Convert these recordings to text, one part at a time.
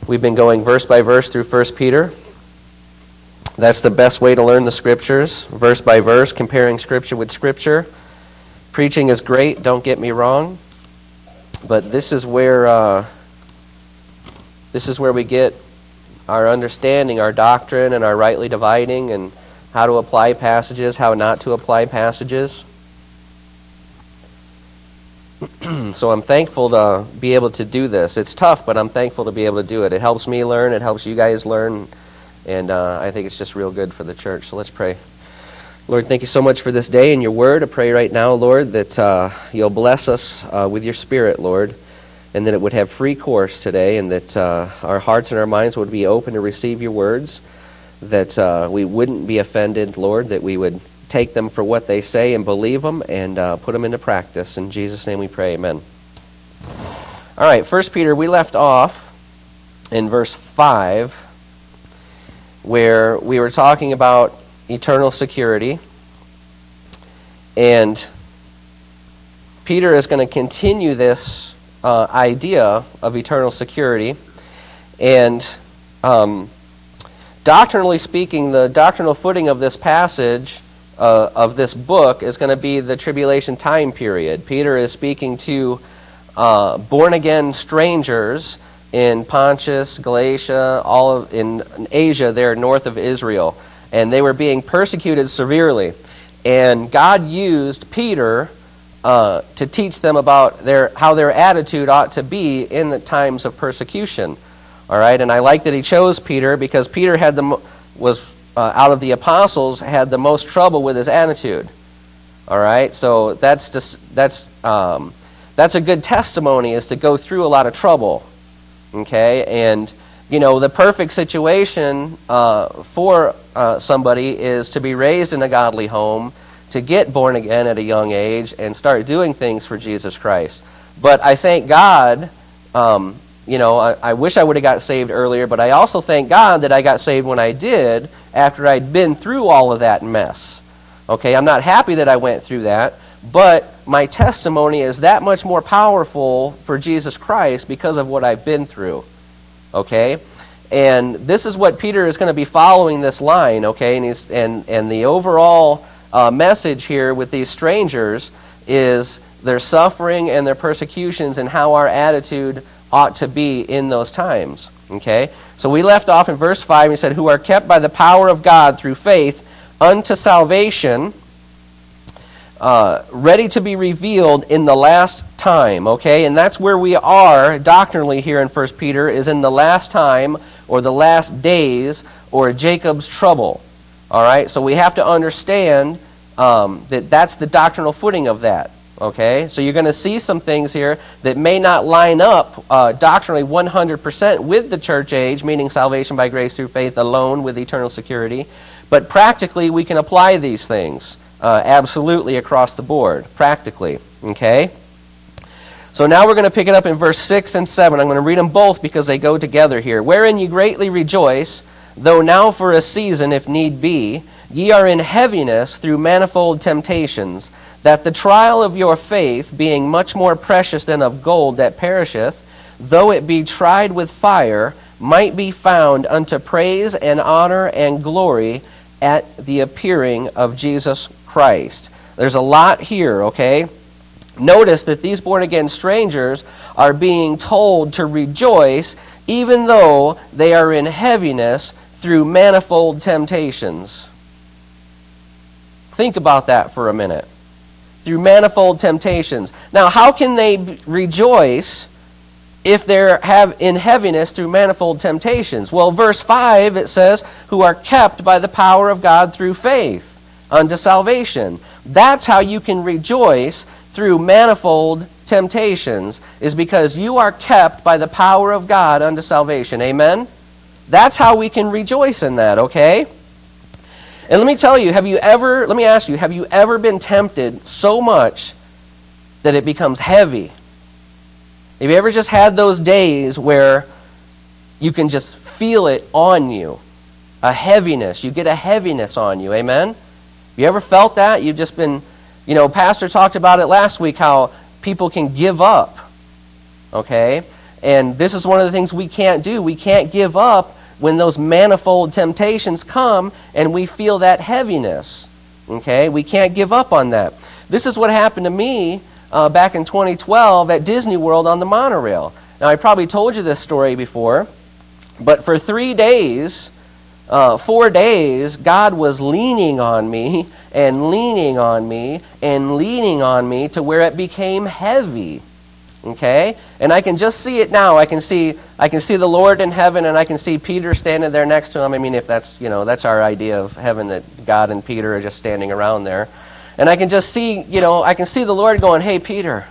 We've been going verse by verse through 1 Peter. That's the best way to learn the Scriptures, verse by verse, comparing Scripture with Scripture. Preaching is great, don't get me wrong, but this is where we get our understanding, our doctrine, and our rightly dividing, and how to apply passages, how not to apply passages. So I'm thankful to be able to do this. It's tough, but I'm thankful to be able to do it. It helps me learn, it helps you guys learn, and I think it's just real good for the church. So let's pray. Lord, thank you so much for this day and your word. I pray right now, Lord, that you'll bless us with your Spirit, Lord, and that it would have free course today, and that our hearts and our minds would be open to receive your words, that we wouldn't be offended, Lord, that we would take them for what they say and believe them and put them into practice. In Jesus' name we pray, amen. All right, 1 Peter, we left off in verse 5, where we were talking about eternal security, and Peter is going to continue this idea of eternal security, and doctrinally speaking, the doctrinal footing of this passage of this book is going to be the tribulation time period. Peter is speaking to born-again strangers in Pontus, Galatia, in Asia there north of Israel, and they were being persecuted severely. And God used Peter to teach them about how their attitude ought to be in the times of persecution. All right, and I like that he chose Peter because Peter was out of the apostles had the most trouble with his attitude. All right, so that's a good testimony, is to go through a lot of trouble. Okay, and you know the perfect situation for somebody is to be raised in a godly home, to get born again at a young age, and start doing things for Jesus Christ. But I thank God. I wish I would have got saved earlier, but I also thank God that I got saved when I did, after I'd been through all of that mess. Okay, I'm not happy that I went through that, but my testimony is that much more powerful for Jesus Christ because of what I've been through. Okay, and this is what Peter is going to be following this line. Okay, and the overall message here with these strangers is their suffering and their persecutions and how our attitude ought to be in those times. Okay? So we left off in verse 5, he said, who are kept by the power of God through faith unto salvation, ready to be revealed in the last time. Okay? And that's where we are doctrinally here in 1 Peter, is in the last time, or the last days, or Jacob's trouble. All right? So we have to understand that that's the doctrinal footing of that. Okay, so you're going to see some things here that may not line up doctrinally 100% with the church age, meaning salvation by grace through faith alone with eternal security, but practically we can apply these things absolutely across the board, practically. Okay, so now we're going to pick it up in verse 6 and 7. I'm going to read them both because they go together here. Wherein ye greatly rejoice, though now for a season, if need be, ye are in heaviness through manifold temptations, that the trial of your faith, being much more precious than of gold that perisheth, though it be tried with fire, might be found unto praise and honor and glory at the appearing of Jesus Christ. There's a lot here, okay? Notice that these born-again strangers are being told to rejoice even though they are in heaviness through manifold temptations. Think about that for a minute. Through manifold temptations. Now, how can they rejoice if they're in heaviness through manifold temptations? Well, verse 5, it says, who are kept by the power of God through faith unto salvation. That's how you can rejoice through manifold temptations, is because you are kept by the power of God unto salvation. Amen? That's how we can rejoice in that, okay? And let me tell you, have you ever been tempted so much that it becomes heavy? Have you ever just had those days where you can just feel it on you? A heaviness. You get a heaviness on you. Amen? Have you ever felt that? You've just been, Pastor talked about it last week, how people can give up. Okay? And this is one of the things we can't do. We can't give up when those manifold temptations come and we feel that heaviness. Okay? We can't give up on that. This is what happened to me back in 2012 at Disney World on the monorail. Now, I probably told you this story before, but for 3 days, 4 days, God was leaning on me and leaning on me and leaning on me to where it became heavy. Okay? And I can just see it now. I can see the Lord in heaven, and I can see Peter standing there next to him. I mean, if that's, that's our idea of heaven, that God and Peter are just standing around there. And I can just see, I can see the Lord going, hey Peter,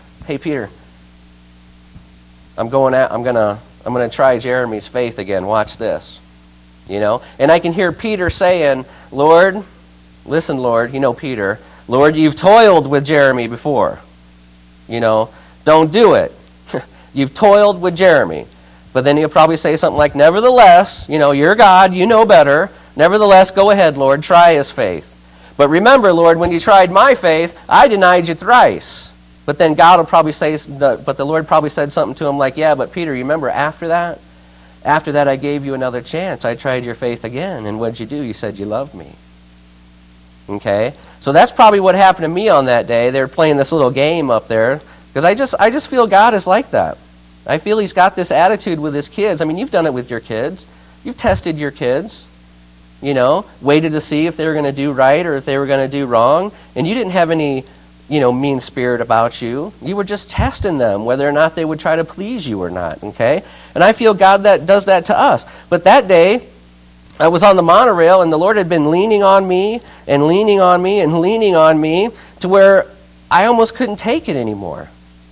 I'm gonna try Jeremy's faith again. Watch this. And I can hear Peter saying, Lord, listen, Lord, Peter, Lord, you've toiled with Jeremy before. Don't do it. You've toiled with Jeremy. But then he'll probably say something like, nevertheless, you're God, you know better. Nevertheless, go ahead, Lord, try his faith. But remember, Lord, when you tried my faith, I denied you thrice. But then God will probably say, but the Lord probably said something to him like, yeah, but Peter, you remember after that I gave you another chance. I tried your faith again. And what did you do? You said you loved me. Okay? So that's probably what happened to me on that day. They were playing this little game up there. Because I just feel God is like that. I feel he's got this attitude with his kids. I mean, you've done it with your kids. You've tested your kids. Waited to see if they were going to do right or if they were going to do wrong. And you didn't have any, mean spirit about you. You were just testing them, whether or not they would try to please you or not. Okay? And I feel God that does that to us. But that day, I was on the monorail, and the Lord had been leaning on me and leaning on me and leaning on me to where I almost couldn't take it anymore.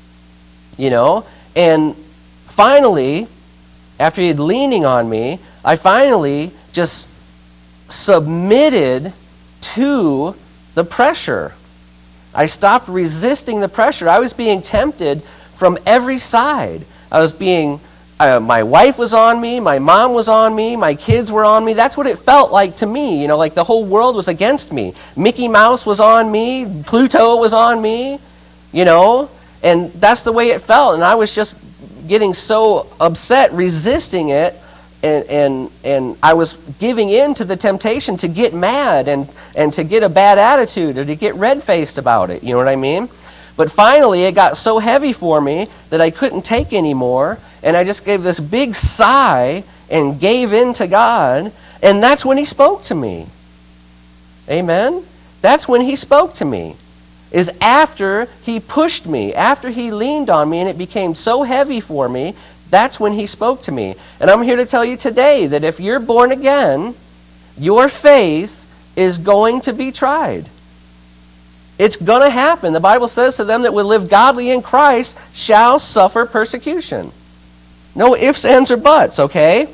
And finally, after he had leaning on me, I finally just submitted to the pressure. I stopped resisting the pressure. I was being tempted from every side. My wife was on me, my mom was on me, my kids were on me. That's what it felt like to me, like the whole world was against me. Mickey Mouse was on me, Pluto was on me, and that's the way it felt. And I was just getting so upset, resisting it, and I was giving in to the temptation to get mad and to get a bad attitude or to get red-faced about it. You know what I mean? But finally, it got so heavy for me that I couldn't take anymore, and I just gave this big sigh and gave in to God, and that's when he spoke to me. Amen? That's when he spoke to me. Is after he pushed me, after he leaned on me and it became so heavy for me, that's when he spoke to me. And I'm here to tell you today that if you're born again, your faith is going to be tried. It's going to happen. The Bible says, to them that will live godly in Christ shall suffer persecution. No ifs, ands, or buts, okay?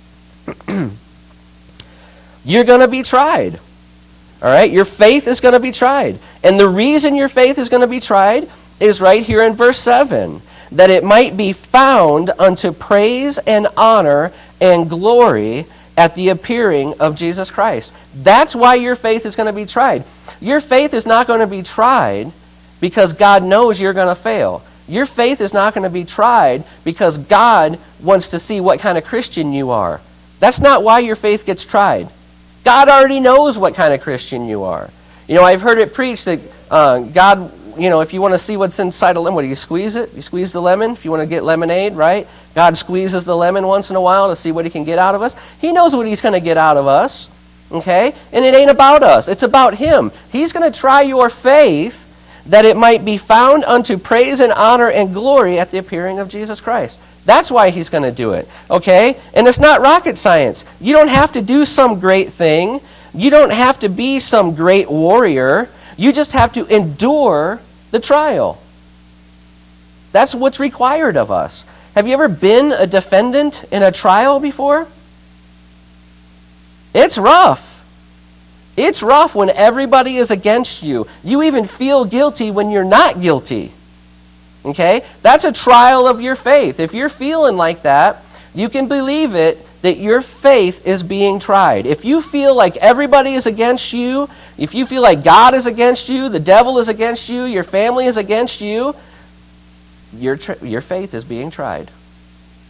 You're going to be tried. All right? Your faith is going to be tried. And the reason your faith is going to be tried is right here in verse 7. That it might be found unto praise and honor and glory at the appearing of Jesus Christ. That's why your faith is going to be tried. Your faith is not going to be tried because God knows you're going to fail. Your faith is not going to be tried because God wants to see what kind of Christian you are. That's not why your faith gets tried. God already knows what kind of Christian you are. I've heard it preached that God, if you want to see what's inside a lemon, what do you squeeze it? You squeeze the lemon if you want to get lemonade, right? God squeezes the lemon once in a while to see what he can get out of us. He knows what he's going to get out of us, okay? And it ain't about us. It's about him. He's going to try your faith that it might be found unto praise and honor and glory at the appearing of Jesus Christ. That's why he's going to do it, okay? And it's not rocket science. You don't have to do some great thing. You don't have to be some great warrior. You just have to endure the trial. That's what's required of us. Have you ever been a defendant in a trial before? It's rough. It's rough when everybody is against you. You even feel guilty when you're not guilty. Okay? That's a trial of your faith. If you're feeling like that, you can believe it that your faith is being tried. If you feel like everybody is against you, if you feel like God is against you, the devil is against you, your family is against you, your faith is being tried.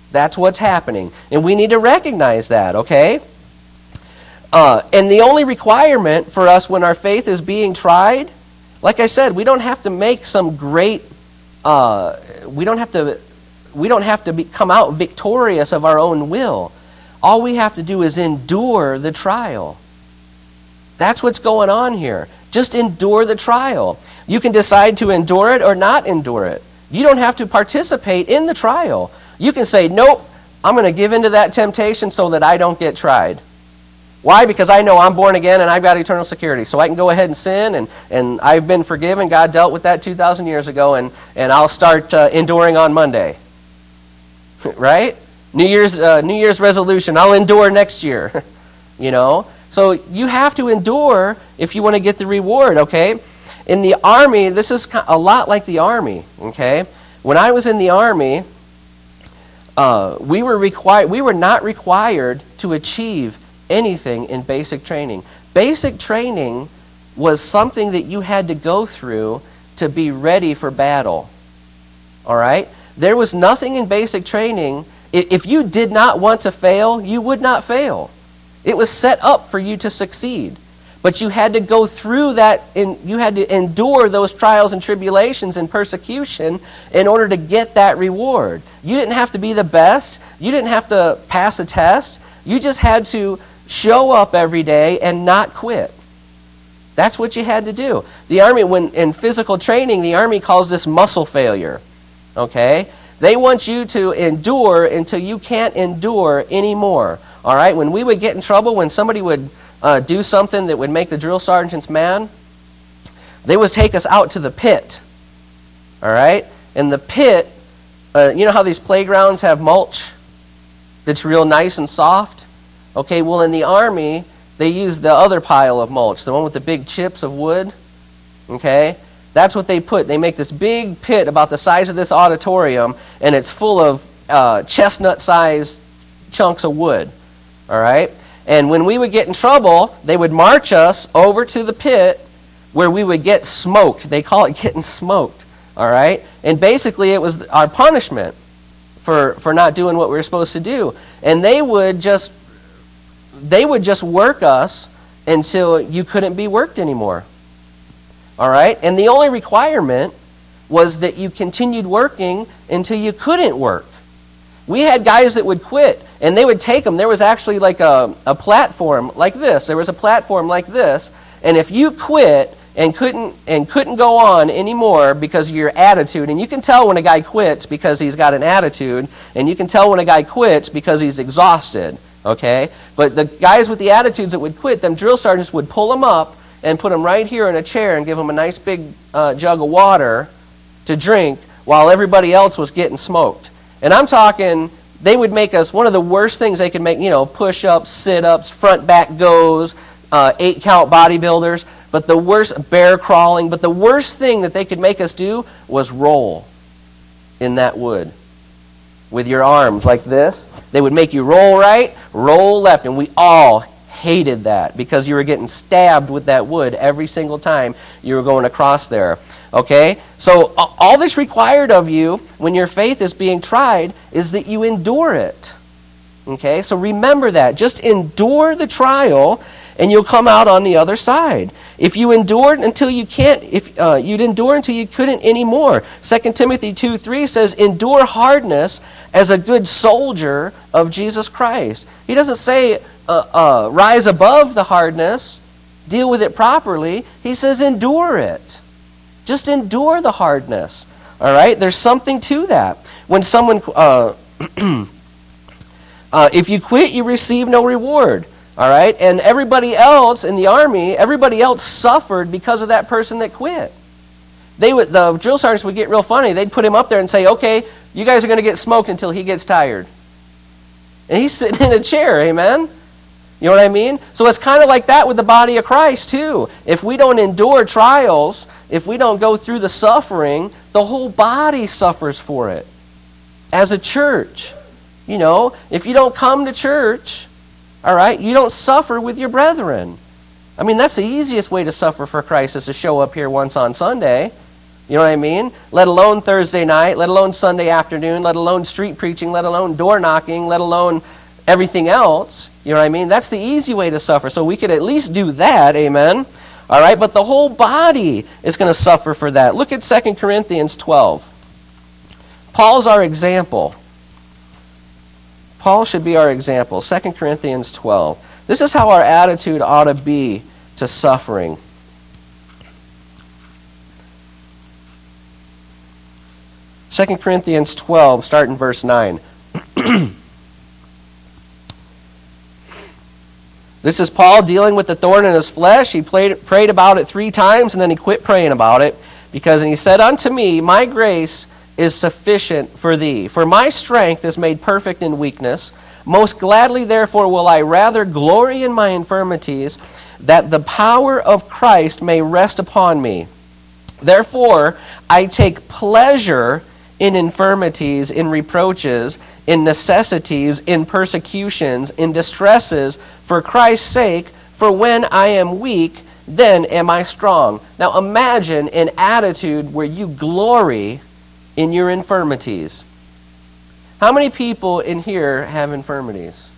That's what's happening. And we need to recognize that, okay? And the only requirement for us when our faith is being tried, like I said, we don't have to make some great, we don't have to come out victorious of our own will. All we have to do is endure the trial. That's what's going on here. Just endure the trial. You can decide to endure it or not endure it. You don't have to participate in the trial. You can say, nope, I'm going to give into that temptation so that I don't get tried. Why? Because I know I'm born again and I've got eternal security. So I can go ahead and sin, and I've been forgiven. God dealt with that 2,000 years ago, and I'll start enduring on Monday. Right? New Year's resolution, I'll endure next year. You know? So you have to endure if you want to get the reward, okay? In the Army, this is a lot like the Army, okay? When I was in the Army, we were not required to achieve anything in basic training. Basic training was something that you had to go through to be ready for battle. All right? There was nothing in basic training. If you did not want to fail, you would not fail. It was set up for you to succeed. But you had to go through that, and you had to endure those trials and tribulations and persecution in order to get that reward. You didn't have to be the best. You didn't have to pass a test. You just had to show up every day and not quit. That's what you had to do. The Army, when in physical training, the Army calls this muscle failure. Okay? They want you to endure until you can't endure anymore. All right? When we would get in trouble, when somebody would do something that would make the drill sergeants mad, they would take us out to the pit. All right? And the pit, you know how these playgrounds have mulch that's real nice and soft? Okay, well, in the Army, they use the other pile of mulch, the one with the big chips of wood. Okay? That's what they put. They make this big pit about the size of this auditorium, and it's full of chestnut-sized chunks of wood. All right? And when we would get in trouble, they would march us over to the pit where we would get smoked. They call it getting smoked. All right? And basically, it was our punishment for not doing what we were supposed to do. And they would just work us until you couldn't be worked anymore. All right? And the only requirement was that you continued working until you couldn't work. We had guys that would quit, and they would take them. There was actually like a platform like this. There was a platform like this, and if you quit and couldn't go on anymore because of your attitude, and you can tell when a guy quits because he's got an attitude, and you can tell when a guy quits because he's exhausted. Okay? But the guys with the attitudes that would quit, them drill sergeants would pull them up and put them right here in a chair and give them a nice big jug of water to drink while everybody else was getting smoked. And I'm talking, they would make us, one of the worst things they could make, push-ups, sit-ups, front-back goes, 8-count bodybuilders, but the worst, bear crawling, but the worst thing that they could make us do was roll in that wood with your arms like this. They would make you roll right, roll left, and we all hated that because you were getting stabbed with that wood every single time you were going across there. Okay? So all that's required of you when your faith is being tried is that you endure it. Okay? So remember that. Just endure the trial and you'll come out on the other side. If you endured until you can't, you'd endure until you couldn't anymore. 2 Timothy 2:3 says, endure hardness as a good soldier of Jesus Christ. He doesn't say rise above the hardness, deal with it properly. He says endure it. Just endure the hardness. All right? There's something to that. When someone, if you quit, you receive no reward. All right? And everybody else in the Army, everybody else suffered because of that person that quit. The drill sergeants would get real funny. They'd put him up there and say, okay, you guys are going to get smoked until he gets tired. And he's sitting in a chair, amen? You know what I mean? So it's kind of like that with the body of Christ too. If we don't endure trials, if we don't go through the suffering, the whole body suffers for it. As a church, if you don't come to church, all right, you don't suffer with your brethren. I mean, that's the easiest way to suffer for Christ is to show up here once on Sunday. You know what I mean? Let alone Thursday night, let alone Sunday afternoon, let alone street preaching, let alone door knocking, let alone everything else. You know what I mean? That's the easy way to suffer. So we could at least do that, amen? All right, but the whole body is going to suffer for that. Look at 2 Corinthians 12. Paul's our example. Paul should be our example. 2 Corinthians 12. This is how our attitude ought to be to suffering. 2 Corinthians 12, start in verse 9. This is Paul dealing with the thorn in his flesh. He prayed about it 3 times, and then he quit praying about it. And he said, "Unto me, my grace is sufficient for thee. For my strength is made perfect in weakness. Most gladly, therefore, will I rather glory in my infirmities, that the power of Christ may rest upon me. Therefore, I take pleasure in infirmities, in reproaches, in necessities, in persecutions, in distresses, for Christ's sake, for when I am weak, then am I strong." Now imagine an attitude where you glory in your infirmities. How many people in here have infirmities?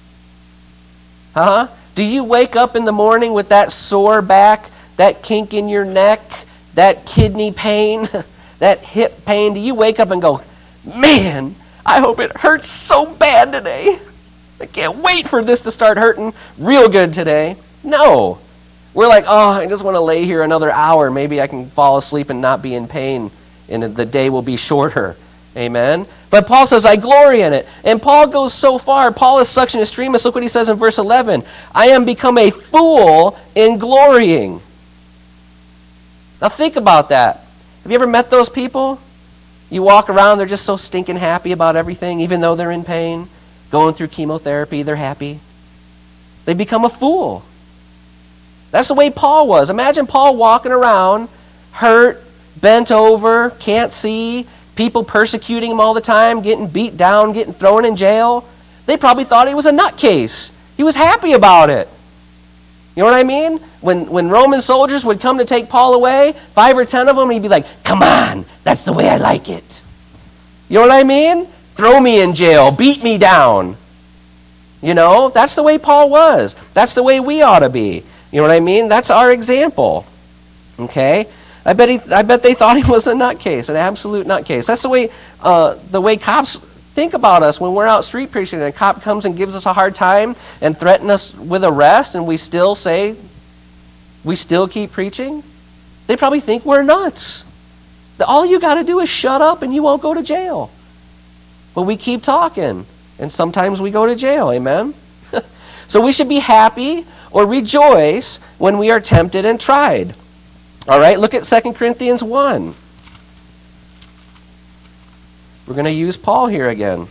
Do you wake up in the morning with that sore back, that kink in your neck, that kidney pain, that hip pain? Do you wake up and go, "Man, I hope it hurts so bad today. I can't wait for this to start hurting real good today"? No. We're like, "Oh, I just want to lay here another hour. Maybe I can fall asleep and not be in pain, and the day will be shorter." Amen? But Paul says, I glory in it. And Paul goes so far. Paul is such an extremist. Look what he says in verse 11. "I am become a fool in glorying." Now think about that. Have you ever met those people? You walk around, they're just so stinking happy about everything, even though they're in pain, going through chemotherapy, they're happy. They become a fool. That's the way Paul was. Imagine Paul walking around, hurt, bent over, can't see, people persecuting him all the time, getting beat down, getting thrown in jail. They probably thought he was a nutcase. He was happy about it. You know what I mean? When Roman soldiers would come to take Paul away, 5 or 10 of them, he'd be like, "Come on, that's the way I like it." You know what I mean? Throw me in jail, beat me down. You know, that's the way Paul was. That's the way we ought to be. You know what I mean? That's our example. Okay? I bet they thought he was a nutcase, an absolute nutcase. That's the way cops think about us when we're out street preaching and a cop comes and gives us a hard time and threatens us with arrest, and we still keep preaching. They probably think we're nuts. All you got to do is shut up and you won't go to jail. But we keep talking, and sometimes we go to jail. Amen? So we should be happy or rejoice when we are tempted and tried. All right, look at 2 Corinthians 1. We're going to use Paul here again.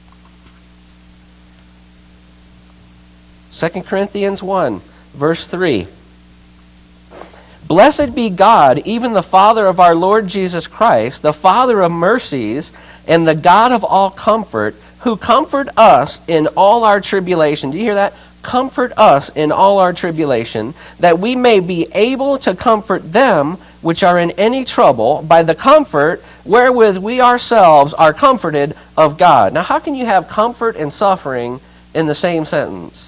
2 Corinthians 1, verse 3. "Blessed be God, even the Father of our Lord Jesus Christ, the Father of mercies, and the God of all comfort, who comfort us in all our tribulation." Do you hear that? Comfort us in all our tribulation, that we may be able to comfort them which are in any trouble by the comfort wherewith we ourselves are comforted of God. Now, how can you have comfort and suffering in the same sentence?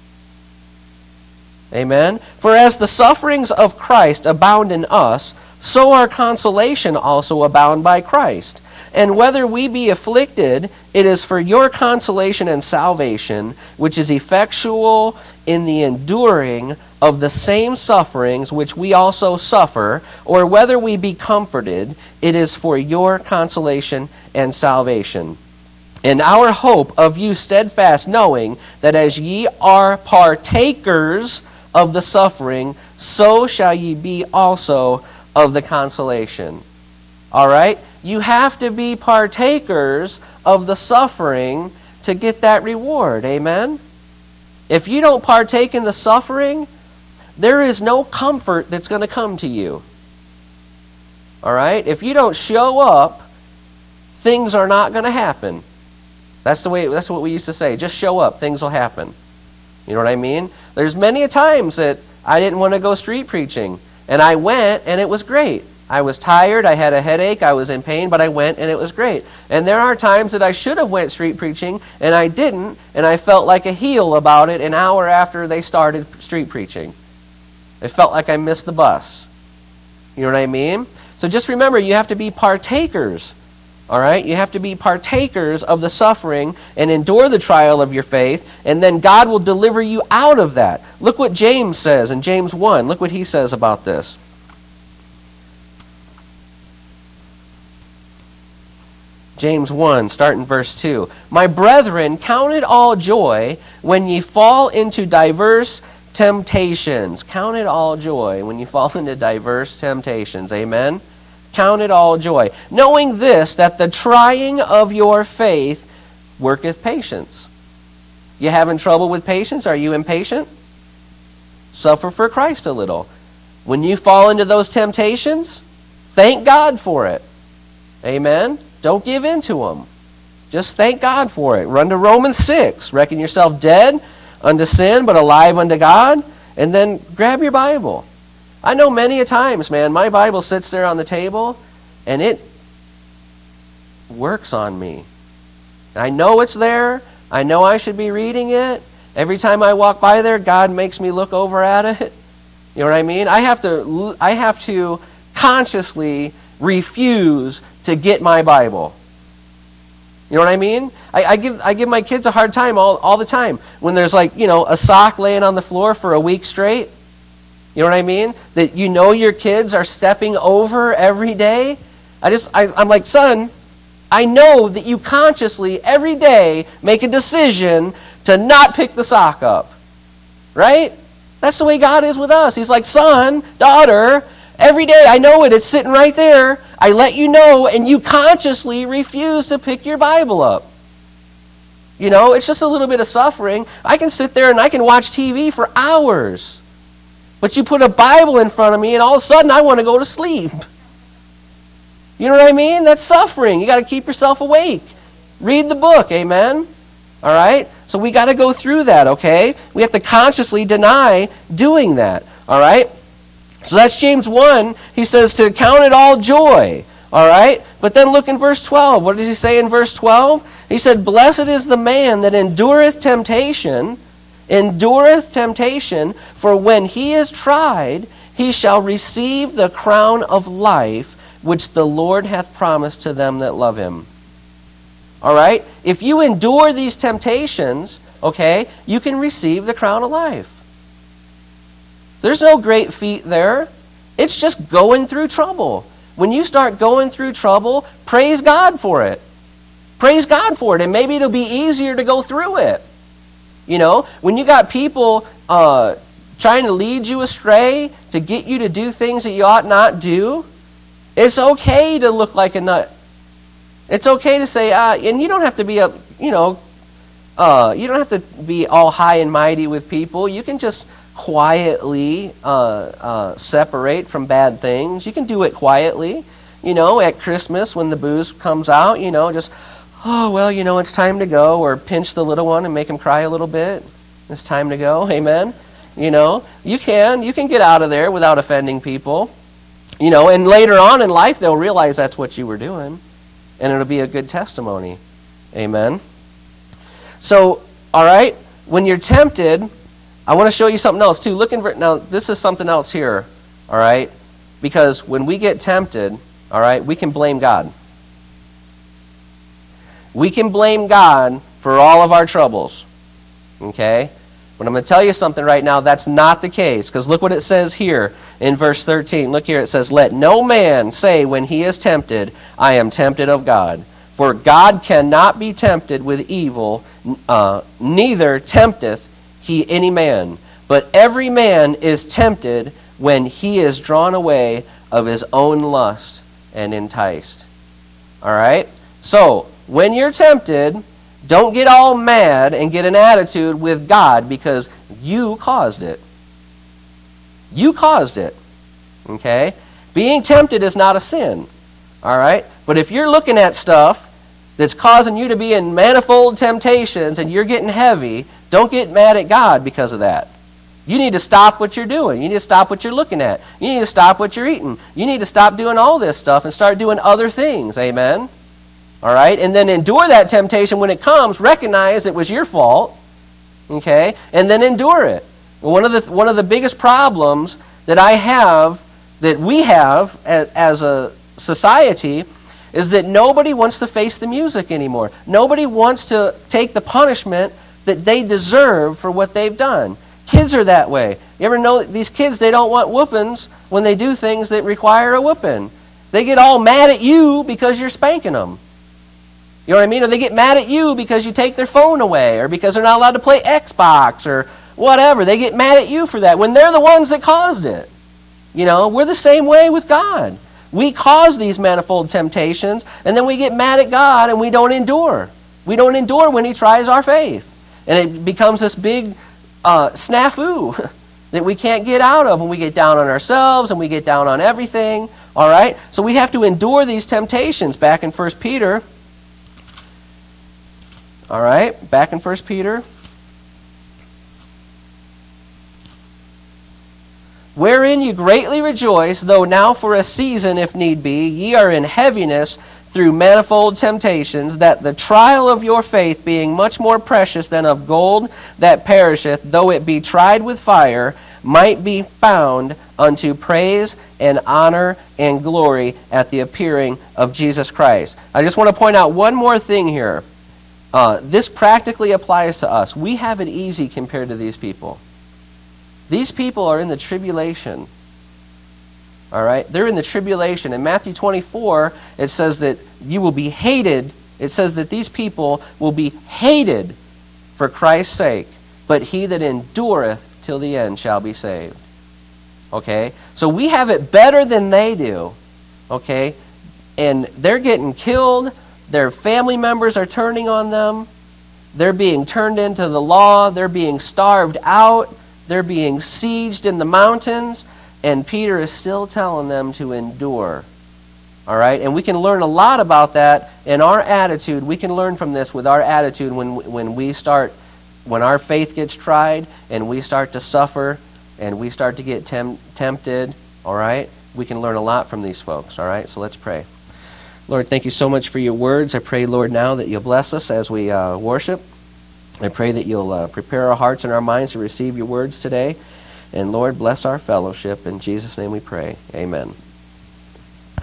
Amen? "For as the sufferings of Christ abound in us, so our consolation also abound by Christ. And whether we be afflicted, it is for your consolation and salvation, which is effectual in the enduring of the same sufferings which we also suffer, or whether we be comforted, it is for your consolation and salvation. And our hope of you steadfast, knowing that as ye are partakers of the suffering, so shall ye be also of the consolation." All right? You have to be partakers of the suffering to get that reward. Amen? If you don't partake in the suffering, there is no comfort that's going to come to you. All right? If you don't show up, things are not going to happen. That's what we used to say. Just show up, things will happen. You know what I mean? There's many a times that I didn't want to go street preaching, and I went, and it was great. I was tired, I had a headache, I was in pain, but I went and it was great. And there are times that I should have went street preaching and I didn't, and I felt like a heel about it an hour after they started street preaching. It felt like I missed the bus. You know what I mean? So just remember, you have to be partakers. All right? You have to be partakers of the suffering and endure the trial of your faith, and then God will deliver you out of that. Look what James says in James 1. Look what he says about this. James 1, starting verse 2. My brethren, count it all joy when ye fall into diverse temptations. Count it all joy when you fall into diverse temptations. Amen? Count it all joy. Knowing this, that the trying of your faith worketh patience. You having trouble with patience? Are you impatient? Suffer for Christ a little. When you fall into those temptations, thank God for it. Amen? Don't give in to them. Just thank God for it. Run to Romans 6. Reckon yourself dead unto sin, but alive unto God. And then grab your Bible. I know many a times, man, my Bible sits there on the table, and it works on me. I know it's there. I know I should be reading it. Every time I walk by there, God makes me look over at it. You know what I mean? I have to consciously refuse to get my Bible. You know what I mean? I give my kids a hard time all the time when there's a sock laying on the floor for a week straight. You know what I mean? That your kids are stepping over every day. I'm like, son, I know that you consciously every day make a decision to not pick the sock up. Right? That's the way God is with us. He's like, son, daughter, every day I know it's sitting right there. I let you know, and you consciously refuse to pick your Bible up. It's just a little bit of suffering. I can sit there and I can watch TV for hours. But you put a Bible in front of me, and all of a sudden I want to go to sleep. You know what I mean? That's suffering. You got to keep yourself awake. Read the book, amen? All right? So we got to go through that, okay? We have to consciously deny doing that, all right? So that's James 1. He says to count it all joy. All right? But then look in verse 12. What does he say in verse 12? He said, blessed is the man that endureth temptation, for when he is tried, he shall receive the crown of life, which the Lord hath promised to them that love him. All right? If you endure these temptations, okay, you can receive the crown of life. There's no great feat there. It's just going through trouble. When you start going through trouble, praise God for it. Praise God for it, and maybe it'll be easier to go through it. When you got people trying to lead you astray, to get you to do things that you ought not do, it's okay to look like a nut. It's okay to say, and you don't have to be you don't have to be all high and mighty with people. You can just quietly separate from bad things. You can do it quietly. At Christmas when the booze comes out, just, it's time to go, or pinch the little one and make him cry a little bit. It's time to go, amen? You can get out of there without offending people. And later on in life, they'll realize that's what you were doing, and it'll be a good testimony, amen? So, all right, when you're tempted, I want to show you something else too. Now, this is something else here, all right? Because when we get tempted, all right, we can blame God. We can blame God for all of our troubles, okay? But I'm going to tell you something right now, that's not the case. Because look what it says here in verse 13. Look here, it says, let no man say when he is tempted, I am tempted of God. For God cannot be tempted with evil, neither tempteth he any man. But every man is tempted when he is drawn away of his own lust and enticed. All right? So, when you're tempted, don't get all mad and get an attitude with God because you caused it. You caused it. Okay? Being tempted is not a sin. All right? But if you're looking at stuff that's causing you to be in manifold temptations and you're getting heavy, don't get mad at God because of that. You need to stop what you're doing. You need to stop what you're looking at. You need to stop what you're eating. You need to stop doing all this stuff and start doing other things. Amen? All right? And then endure that temptation when it comes. Recognize it was your fault. Okay? And then endure it. One of the biggest problems that I have, that we have as a society, is that nobody wants to face the music anymore. Nobody wants to take the punishment that they deserve for what they've done. Kids are that way. You ever know these kids, they don't want whoopings when they do things that require a whooping. They get all mad at you because you're spanking them. You know what I mean? Or they get mad at you because you take their phone away, or because they're not allowed to play Xbox or whatever. They get mad at you for that when they're the ones that caused it. You know, we're the same way with God. We cause these manifold temptations, and then we get mad at God and we don't endure. We don't endure when He tries our faith. And it becomes this big snafu that we can't get out of, and we get down on ourselves and we get down on everything. All right? So we have to endure these temptations. Back in 1 Peter. All right? Back in 1 Peter. Wherein you greatly rejoice, though now for a season, if need be, ye are in heaviness through manifold temptations, that the trial of your faith, being much more precious than of gold that perisheth, though it be tried with fire, might be found unto praise and honor and glory at the appearing of Jesus Christ. I just want to point out one more thing here. This practically applies to us. We have it easy compared to these people. These people are in the tribulation. All right? They're in the tribulation. In Matthew 24, it says that you will be hated. It says that these people will be hated for Christ's sake, but he that endureth till the end shall be saved. Okay? So we have it better than they do. Okay? And they're getting killed. Their family members are turning on them. They're being turned into the law. They're being starved out. They're being sieged in the mountains. And Peter is still telling them to endure. All right? And we can learn a lot about that in our attitude. We can learn from this with our attitude when our faith gets tried and we start to suffer and we start to get tempted. All right? We can learn a lot from these folks. All right? So let's pray. Lord, thank you so much for your words. I pray, Lord, now that you'll bless us as we worship. I pray that you'll prepare our hearts and our minds to receive your words today. And Lord, bless our fellowship. In Jesus' name we pray. Amen.